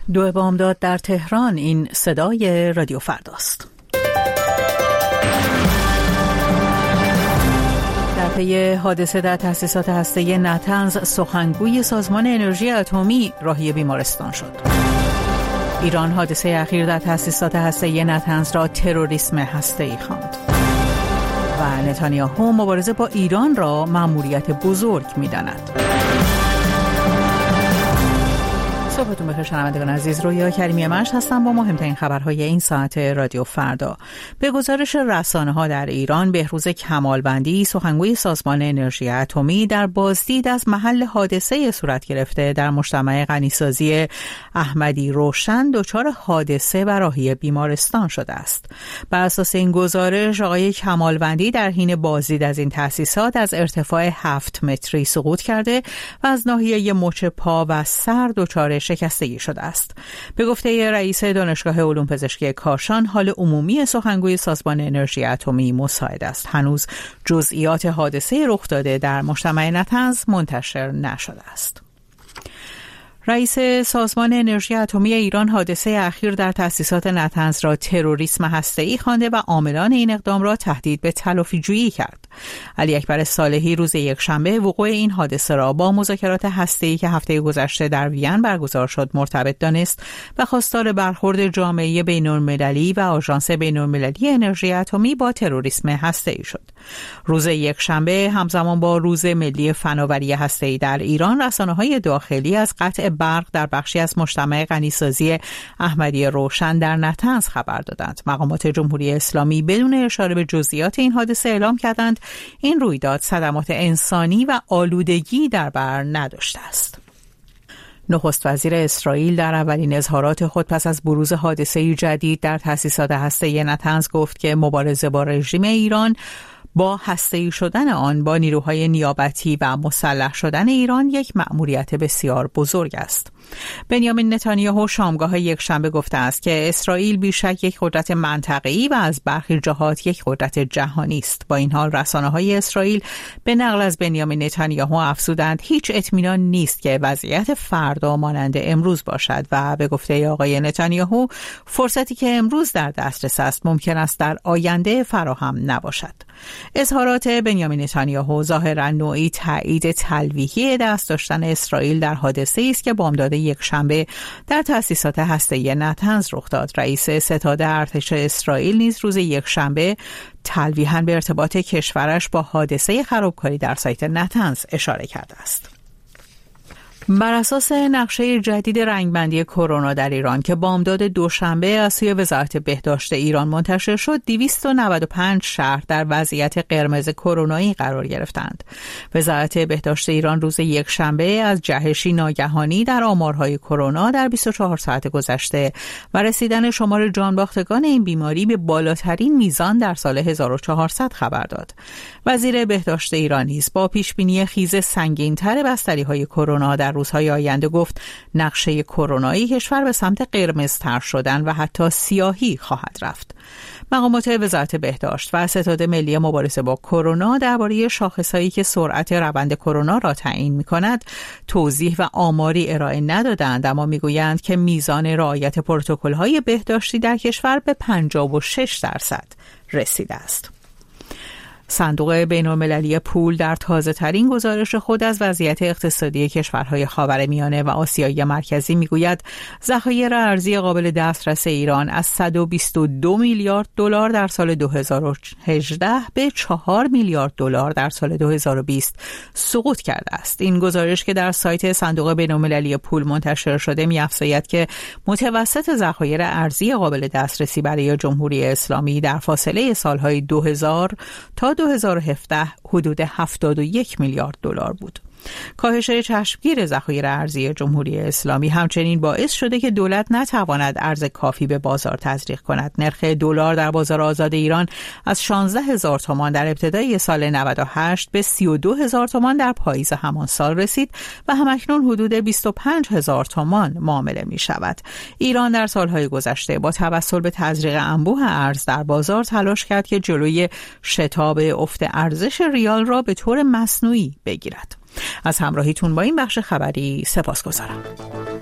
دو بامداد در تهران. این صدای رادیو فرداست. در پی حادثه در تأسیسات هسته‌ای نطنز، سخنگوی سازمان انرژی اتمی راهی بیمارستان شد. ایران حادثه اخیر در تأسیسات هسته‌ای نطنز را تروریسم هسته‌ای خواند. و نتانیاهو مبارزه با ایران را مأموریت بزرگ می‌داند. صبحتون بخیر شنوندگان عزیز، رویا کریمی منش هستم با مهمترین خبرهای این ساعت رادیو فردا. به گزارش رسانه‌ها در ایران، بهروز کمالوندی، سخنگوی سازمان انرژی اتمی، در بازدید از محل حادثه صورت گرفته در مجتمع غنیسازی احمدی روشن دچار حادثه و راهی بیمارستان شده است. بر اساس این گزارش، آقای کمالوندی در حین بازدید از این تأسیسات از ارتفاع 7 متری سقوط کرده و از ناحیه مچ پا و سر دچار شکستگی شده است. به گفته رئیس دانشگاه علوم پزشکی کاشان، حال عمومی سخنگوی سازمان انرژی اتمی مساعد است. هنوز جزئیات حادثه رخ داده در مجتمع نطنز منتشر نشده است. رئیس سازمان انرژی اتمی ایران حادثه اخیر در تأسیسات نطنز را تروریسم هسته‌ای خوانده و عاملان این اقدام را تهدید به تلافی‌جویی کرد. علی اکبر صالحی روز یکشنبه وقوع این حادثه را با مذاکرات هسته‌ای که هفته گذشته در وین برگزار شد مرتبط دانست و خواستار برخورد جامعه بین‌المللی و آژانس بین‌المللی انرژی اتمی با تروریسم هسته‌ای شد. روز یکشنبه همزمان با روز ملی فناوری هسته‌ای در ایران، رسانه‌های داخلی از قطع برق در بخشی از مجتمع غنیسازی احمدی روشن در نطنز خبر دادند. مقامات جمهوری اسلامی بدون اشاره به جزئیات این حادثه اعلام کردند این رویداد صدمات انسانی و آلودگی در بر نداشته است. نخست وزیر اسرائیل در اولین اظهارات خود پس از بروز حادثه جدید در تأسیسات هسته‌ای نطنز گفت که مبارزه با رژیم ایران با هسته‌ای شدن آن با نیروهای نیابتی و مسلح شدن ایران یک مأموریت بسیار بزرگ است. بنیامین نتانیاهو شامگاه یکشنبه گفته است که اسرائیل بیشک یک قدرت منطقه‌ای و از برخی جهات یک قدرت جهانی است. با این حال رسانه‌های اسرائیل به نقل از بنیامین نتانیاهو افزودند هیچ اطمینان نیست که وضعیت فردا مانند امروز باشد و به گفته آقای نتانیاهو فرصتی که امروز در دسترس است ممکن است در آینده فراهم نباشد. اظهارات بنیامین نتانیاهو ظاهراً نوعی تایید تلویحی دست داشتن اسرائیل در حادثه‌ای است که بامداد یکشنبه در تأسیسات هسته‌ای نطنز رخ داد. رئیس ستاد ارتش اسرائیل نیز روز یکشنبه تلویحاً به ارتباط کشورش با حادثه خرابکاری در سایت نطنز اشاره کرده است. بر اساس نقشه جدید رنگبندی کرونا در ایران که بامداد دوشنبه از سوی وزارت بهداشت ایران منتشر شد، 295 شهر در وضعیت قرمز کرونایی قرار گرفتند. وزارت بهداشت ایران روز یکشنبه از جهشی ناگهانی در آمارهای کرونا در 24 ساعت گذشته و رسیدن شمار جانباختگان این بیماری به بالاترین میزان در سال 1400 خبر داد. وزیر بهداشت ایران نیز با پیشبینی خیز سنگین‌تر بستری‌های کرونا در روزهای آینده گفت نقشه کرونایی کشور به سمت قرمزتر شدن و حتی سیاهی خواهد رفت. مقامات وزارت بهداشت و ستاد ملی مبارزه با کرونا درباره شاخصهایی که سرعت روند کرونا را تعیین می‌کند توضیح و آماری ارائه ندادند، اما می‌گویند که میزان رعایت پروتکل‌های بهداشتی در کشور به 56% رسیده است. صندوق بین‌المللی پول در تازه‌ترین گزارش خود از وضعیت اقتصادی کشورهای خاورمیانه و آسیای مرکزی می‌گوید ذخایر ارزی قابل دسترس ایران از 122 میلیارد دلار در سال 2018 به 4 میلیارد دلار در سال 2020 سقوط کرده است. این گزارش که در سایت صندوق بین‌المللی پول منتشر شده می‌افزاید که متوسط ذخایر ارزی قابل دسترسی برای جمهوری اسلامی در فاصله سال‌های 2000 تا 2017 حدود 71 میلیارد دلار بود. کاهش چشمگیر ذخایر ارزی جمهوری اسلامی همچنین باعث شده که دولت نتواند ارز کافی به بازار تزریق کند. نرخ دلار در بازار آزاد ایران از 16,000 تومان در ابتدای سال 98 به 32,000 تومان در پاییز همان سال رسید و همکنون حدود 25,000 تومان معامله می شود. ایران در سالهای گذشته با توسل به تزریق انبوه ارز در بازار تلاش کرد که جلوی شتاب افت ارزش ریال را به طور مصنوعی بگیرد. از همراهیتون با این بخش خبری سپاسگزارم.